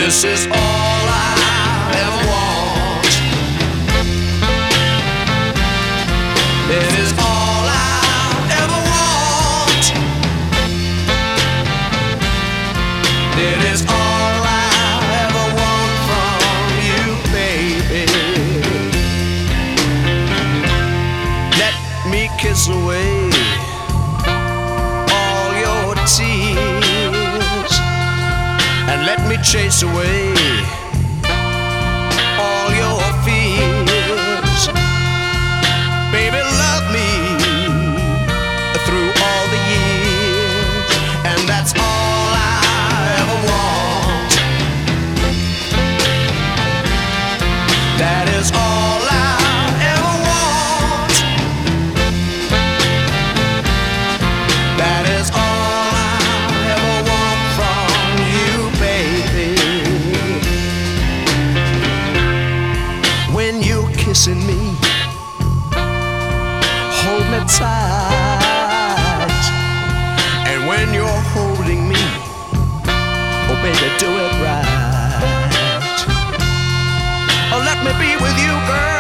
This is all I ever want. It is all I ever want. It is all I ever want from you, baby. Let me kiss away all your tears, and let me chase away all your fears. Baby, love me through all the years, and that's all I ever want. That is all I ever want. That is all I ever want from you, baby. When you're kissing me, hold me tight. And when you're holding me, oh baby, do it right. Oh, let me be with you, girl.